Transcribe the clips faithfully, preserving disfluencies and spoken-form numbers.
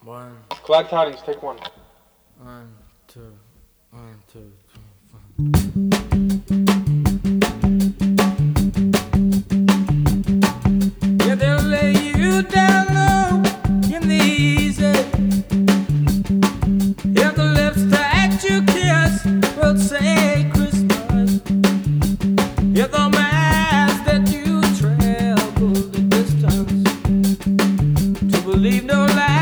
One, Glad tidings, take one. one, two, one, two, three, four. Yeah, they'll lay you down low in the easy. Yeah, the lips that you kiss will say Christmas. Yeah, the mask that you travel the distance to believe no lies.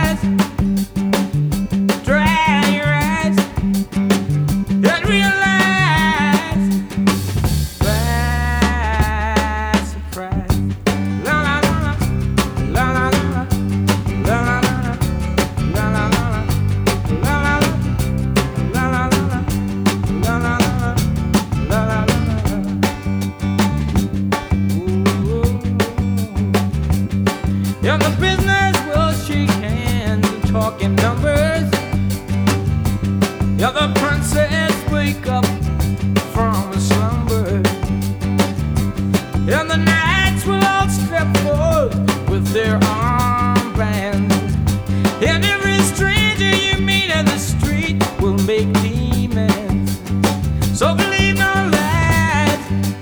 Yeah, the business will shake hands and talking numbers. Yeah, the princess wake up from a slumber. And the knights will all step forward with their armbands. And every stranger you meet in the street will make demons. So believe no lies,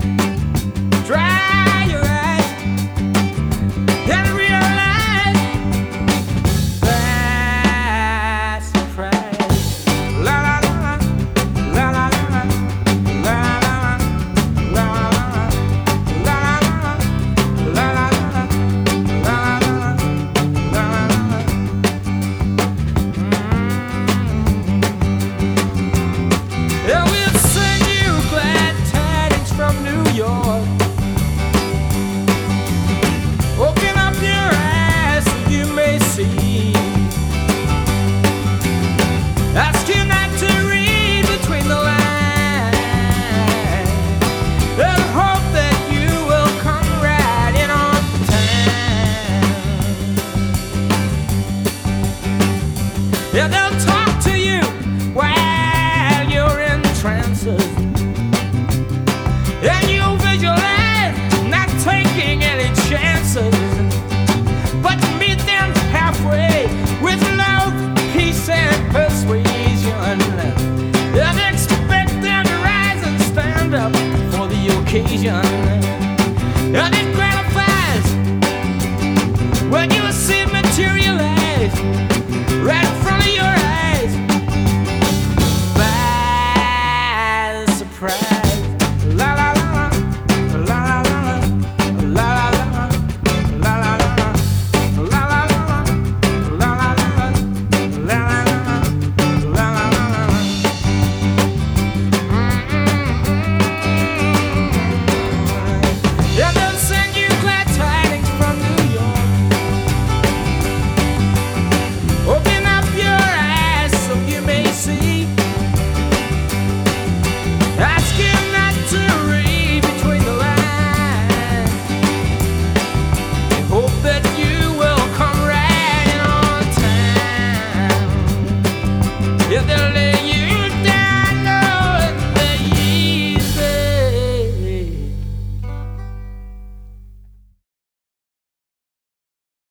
dry your eyes, and realize that's a price. La la la la la la la la la la la. Yeah, we'll send you glad tidings from New York. Open up your eyes so you may see. Ask you not to read between the lines, and hope that you will come right in on time. Yeah, they'll